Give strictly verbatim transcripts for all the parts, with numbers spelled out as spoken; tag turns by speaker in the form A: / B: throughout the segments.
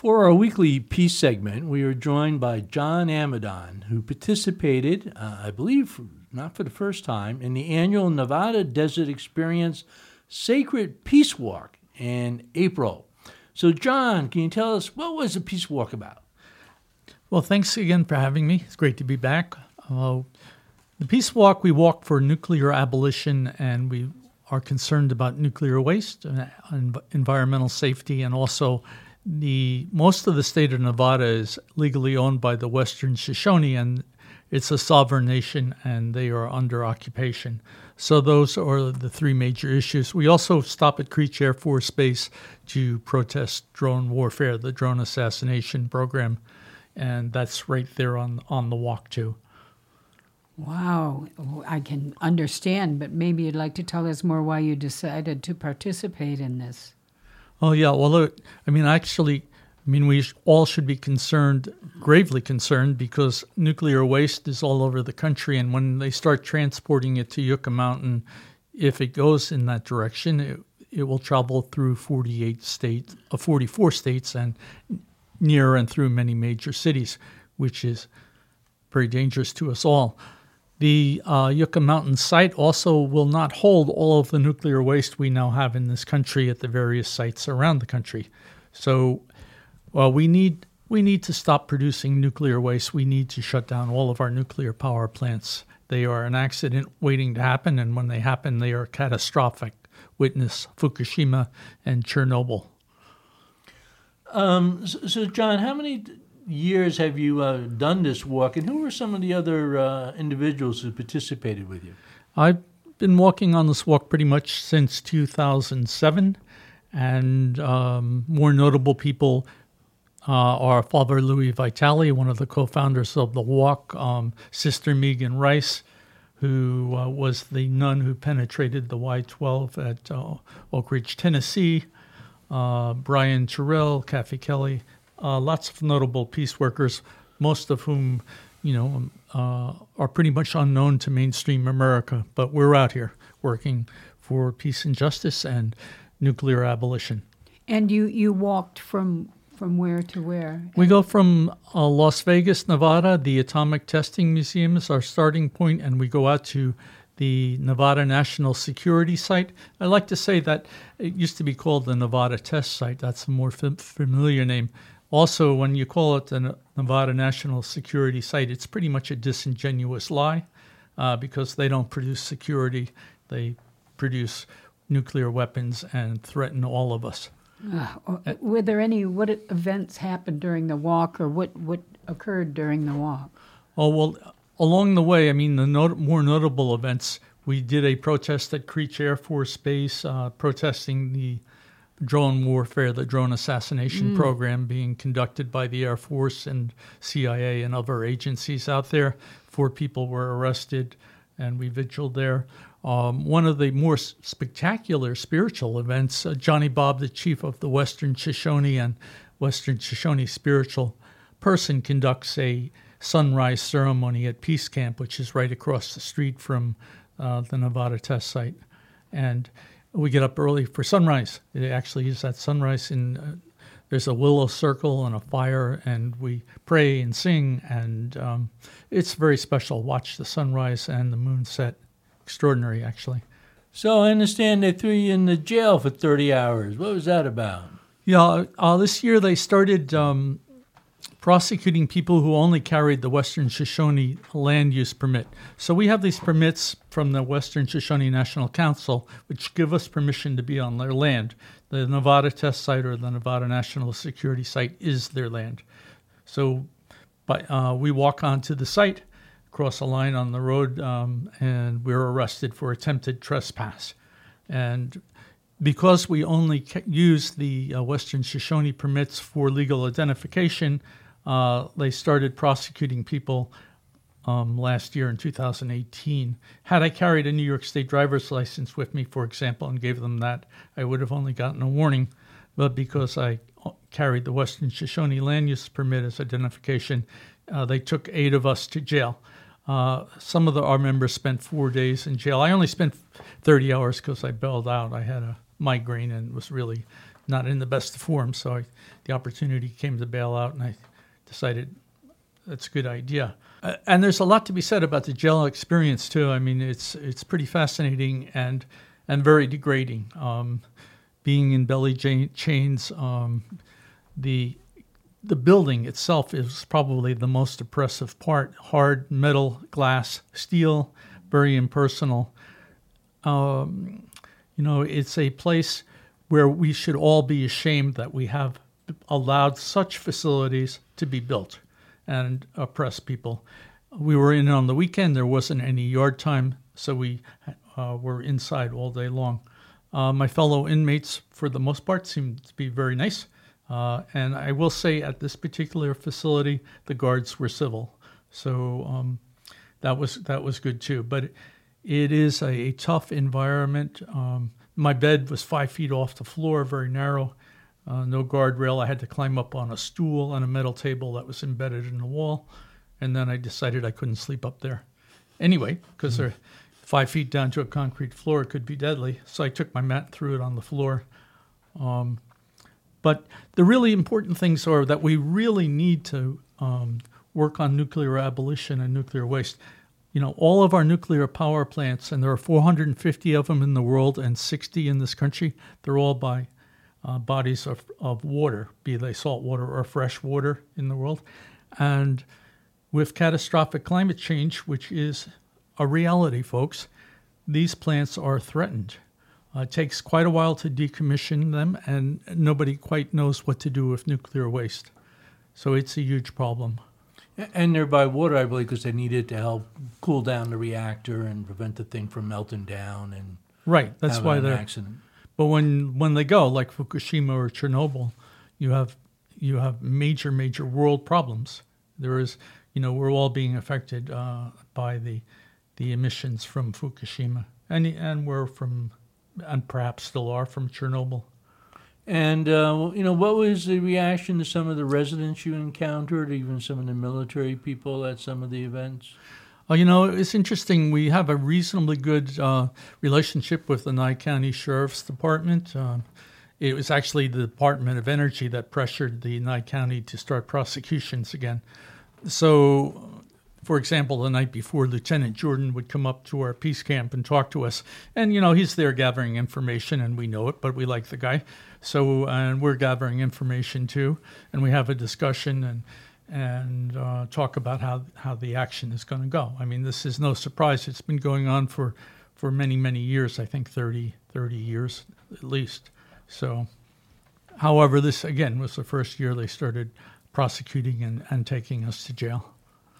A: For our weekly peace segment, we are joined by John Amidon, who participated, uh, I believe, not for the first time, in the annual Nevada Desert Experience Sacred Peace Walk in April. So, John, can you tell us, what was the Peace Walk about?
B: Well, thanks again for having me. It's great to be back. Uh, the Peace Walk, we walk for nuclear abolition, and we are concerned about nuclear waste, and environmental safety, and also the most of the state of Nevada is legally owned by the Western Shoshone, and it's a sovereign nation, and they are under occupation. So those are the three major issues. We also stop at Creech Air Force Base to protest drone warfare, the drone assassination program, and that's right there on on the walk too.
C: Wow, I can understand, but maybe you'd like to tell us more why you decided to participate in this.
B: Oh, yeah. Well, look, I mean, actually, I mean, we all should be concerned, gravely concerned, because nuclear waste is all over the country. And when they start transporting it to Yucca Mountain, if it goes in that direction, it, it will travel through forty-eight states, uh, forty-four states and near and through many major cities, which is very dangerous to us all. The uh, Yucca Mountain site also will not hold all of the nuclear waste we now have in this country at the various sites around the country. So well, we need we need to stop producing nuclear waste. We need to shut down all of our nuclear power plants. They are an accident waiting to happen, and when they happen, they are catastrophic. Witness Fukushima and Chernobyl.
A: Um, so, so, John, how many years have you uh, done this walk, and who are some of the other uh, individuals who participated with you?
B: I've been walking on this walk pretty much since two thousand seven, and um, more notable people uh, are Father Louis Vitale, one of the co-founders of the walk, um, Sister Megan Rice, who uh, was the nun who penetrated the Y twelve at uh, Oak Ridge, Tennessee, uh, Brian Terrell, Kathy Kelly, Uh, lots of notable peace workers, most of whom, you know, uh, are pretty much unknown to mainstream America. But we're out here working for peace and justice and nuclear abolition.
C: And you, you walked from from where to where?
B: We go from uh, Las Vegas, Nevada. The Atomic Testing Museum is our starting point, and we go out to the Nevada National Security Site. I like to say that it used to be called the Nevada Test Site. That's a more f- familiar name. Also, when you call it the Nevada National Security Site, it's pretty much a disingenuous lie uh, because they don't produce security. They produce nuclear weapons and threaten all of us.
C: Uh, were there any, what events happened during the walk, or what, what occurred during the walk?
B: Oh, well, along the way, I mean, the not- more notable events, we did a protest at Creech Air Force Base, uh, protesting the drone warfare, the drone assassination mm. program being conducted by the Air Force and C I A and other agencies out there. Four people were arrested, and we vigiled there. Um, one of the more spectacular spiritual events, uh, Johnny Bob, the chief of the Western Shoshone and Western Shoshone spiritual person, conducts a sunrise ceremony at Peace Camp, which is right across the street from uh, the Nevada test site. And we get up early for sunrise. It actually is at sunrise, and uh, there's a willow circle and a fire, and we pray and sing, and um, it's very special. Watch the sunrise and the moon set. Extraordinary, actually.
A: So I understand they threw you in the jail for thirty hours. What was that about?
B: Yeah, uh, this year they started um, prosecuting people who only carried the Western Shoshone land use permit. So we have these permits from the Western Shoshone National Council, which give us permission to be on their land. The Nevada test site or the Nevada National Security Site is their land. So by, uh, we walk onto the site, cross a line on the road, um, and we're arrested for attempted trespass. And because we only use the uh, Western Shoshone permits for legal identification, uh, they started prosecuting people um, last year in two thousand eighteen. Had I carried a New York State driver's license with me, for example, and gave them that, I would have only gotten a warning. But because I carried the Western Shoshone land use permit as identification, uh, they took eight of us to jail. Uh, some of the, our members spent four days in jail. I only spent thirty hours because I bailed out. I had a migraine and was really not in the best of form. So I, the opportunity came to bail out, and I decided that's a good idea. Uh, and there's a lot to be said about the jail experience too. I mean, it's it's pretty fascinating and and very degrading. Um, being in belly cha- chains, um, the the building itself is probably the most oppressive part. Hard metal, glass, steel, very impersonal. Um, you know, it's a place where we should all be ashamed that we have allowed such facilities to be built and oppress people. We were in on the weekend. There wasn't any yard time, so we uh, were inside all day long. Uh, my fellow inmates, for the most part, seemed to be very nice. Uh, and I will say at this particular facility, the guards were civil. So um, that was that was good too. But it is a, a tough environment. Um, my bed was five feet off the floor, very narrow. Uh, no guardrail. I had to climb up on a stool on a metal table that was embedded in the wall. And then I decided I couldn't sleep up there anyway, because mm-hmm. they're five feet down to a concrete floor. It could be deadly. So I took my mat and threw it on the floor. Um, but the really important things are that we really need to um, work on nuclear abolition and nuclear waste. You know, all of our nuclear power plants, and there are four hundred fifty of them in the world and sixty in this country, they're all by uh, bodies of, of water, be they salt water or fresh water in the world. And with catastrophic climate change, which is a reality, folks, these plants are threatened. Uh, it takes quite a while to decommission them, and nobody quite knows what to do with nuclear waste. So it's a huge problem.
A: And they're by water, I believe, because they need it to help cool down the reactor and prevent the thing from melting down and
B: right. That's why
A: an
B: they're.
A: Accident.
B: But when when they go, like Fukushima or Chernobyl, you have you have major major world problems. There is, you know, we're all being affected uh, by the the emissions from Fukushima, and and we're from, and perhaps still are from Chernobyl.
A: And, uh, you know, what was the reaction to some of the residents you encountered, even some of the military people at some of the events?
B: Oh, you know, it's interesting. We have a reasonably good uh, relationship with the Nye County Sheriff's Department. Uh, it was actually the Department of Energy that pressured the Nye County to start prosecutions again. So, for example, the night before, Lieutenant Jordan would come up to our peace camp and talk to us. And, you know, he's there gathering information, and we know it, but we like the guy. So, and we're gathering information too, and we have a discussion and and uh, talk about how, how the action is going to go. I mean, this is no surprise. It's been going on for, for many, many years, I think thirty, thirty years at least. So, however, this, again, was the first year they started prosecuting and, and taking us to jail.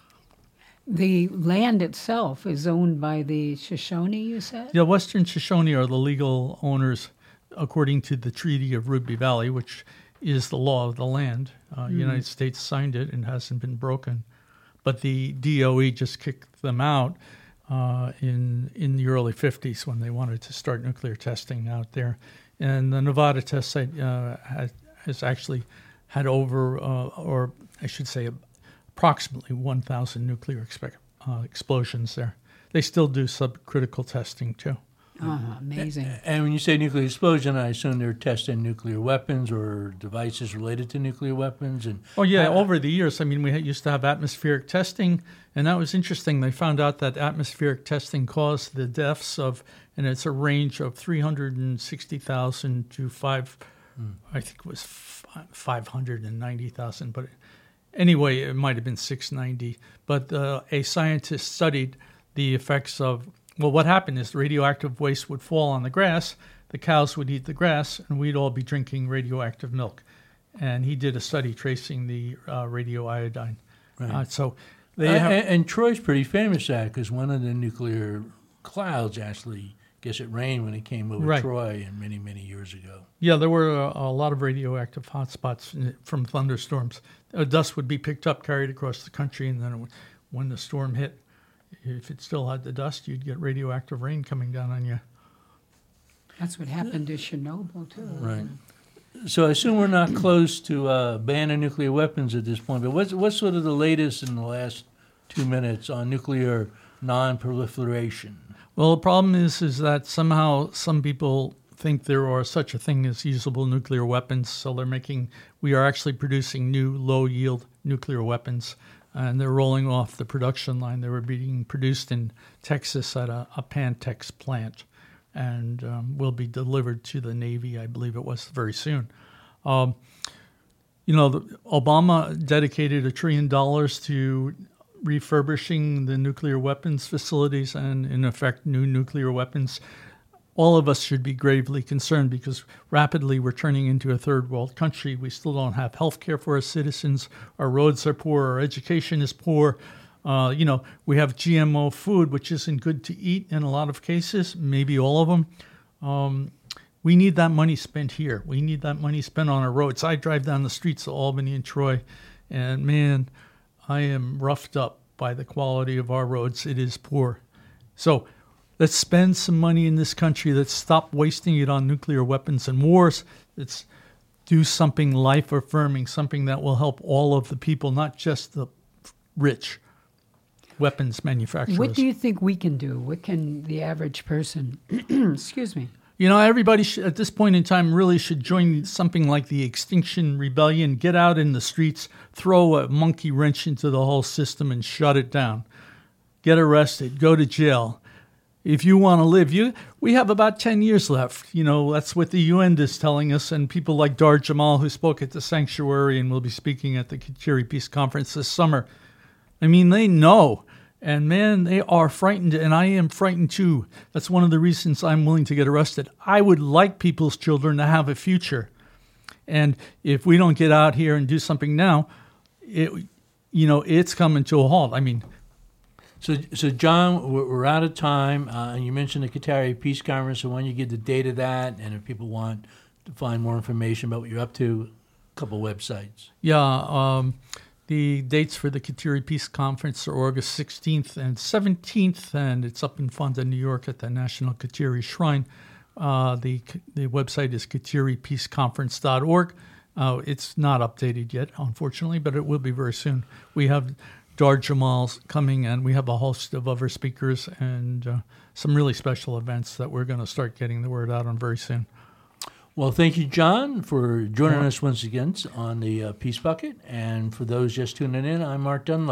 C: The land itself is owned by the Shoshone, you said?
B: Yeah, Western Shoshone are the legal owners according to the Treaty of Ruby Valley, which is the law of the land. Uh, mm. The United States signed it and hasn't been broken. But the D O E just kicked them out uh, in in the early fifties when they wanted to start nuclear testing out there. And the Nevada test site uh, has, has actually had over, uh, or I should say, approximately one thousand nuclear expe- uh, explosions there. They still do subcritical testing, too.
C: Oh, amazing.
A: And when you say nuclear explosion, I assume they're testing nuclear weapons or devices related to nuclear weapons. And
B: oh, yeah,
A: uh,
B: over the years, I mean, we used to have atmospheric testing, and that was interesting. They found out that atmospheric testing caused the deaths of, and it's a range of three hundred sixty thousand to five, mm. I think it was five hundred ninety thousand, but anyway, it might have been six ninety. But uh, a scientist studied the effects of, well, what happened is the radioactive waste would fall on the grass, the cows would eat the grass, and we'd all be drinking radioactive milk. And he did a study tracing the uh, radioiodine.
A: Right.
B: Uh, so they
A: uh,
B: have,
A: and, and Troy's pretty famous for that because one of the nuclear clouds actually, I guess it rained when it came over
B: right.
A: Troy and many, many years ago.
B: Yeah, there were a, a lot of radioactive hotspots from thunderstorms. Uh, dust would be picked up, carried across the country, and then it would, when the storm hit, if it still had the dust, you'd get radioactive rain coming down on you.
C: That's what happened to Chernobyl, too.
A: Right. So I assume we're not close to uh, banning nuclear weapons at this point, but what's, what's sort of the latest in the last two minutes on nuclear non-proliferation?
B: Well, the problem is is that somehow some people think there are such a thing as usable nuclear weapons. So they're making, we are actually producing new low-yield nuclear weapons, and they're rolling off the production line. They were being produced in Texas at a, a Pantex plant, and um, will be delivered to the Navy, I believe it was, very soon. Um, you know, the, Obama dedicated a trillion dollars to refurbishing the nuclear weapons facilities and, in effect, new nuclear weapons. All of us should be gravely concerned because rapidly we're turning into a third world country. We still don't have health care for our citizens. Our roads are poor. Our education is poor. Uh, you know, we have G M O food, which isn't good to eat in a lot of cases, maybe all of them. Um, we need that money spent here. We need that money spent on our roads. I drive down the streets of Albany and Troy, and man, I am roughed up by the quality of our roads. It is poor. So let's spend some money in this country. Let's stop wasting it on nuclear weapons and wars. Let's do something life-affirming, something that will help all of the people, not just the rich weapons manufacturers.
C: What do you think we can do? What can the average person, excuse me,
B: You know, everybody should, at this point in time really should join something like the Extinction Rebellion, get out in the streets, throw a monkey wrench into the whole system and shut it down. Get arrested, go to jail. If you want to live, you we have about ten years left. You know, that's what the U N is telling us, and people like Dar Jamal, who spoke at the Sanctuary and will be speaking at the Kateri Peace Conference this summer. I mean, they know. And man, they are frightened, and I am frightened too. That's one of the reasons I'm willing to get arrested. I would like people's children to have a future. And if we don't get out here and do something now, it, you know, it's coming to a halt. I mean,
A: So, so John, we're, we're out of time. Uh, and you mentioned the Kateri Peace Conference. So, why don't you give the date of that? And if people want to find more information about what you're up to, a couple websites.
B: Yeah, um, the dates for the Kateri Peace Conference are August sixteenth and seventeenth, and it's up in Fonda, New York, at the National Kateri Shrine. Uh, the the website is kateri peace conference dot org. Uh, it's not updated yet, unfortunately, but it will be very soon. We have Dar Jamal's coming, and we have a host of other speakers and uh, some really special events that we're going to start getting the word out on very soon.
A: Well, thank you, John, for joining us once again on the uh, Peace Bucket. And for those just tuning in, I'm Mark Dunlap.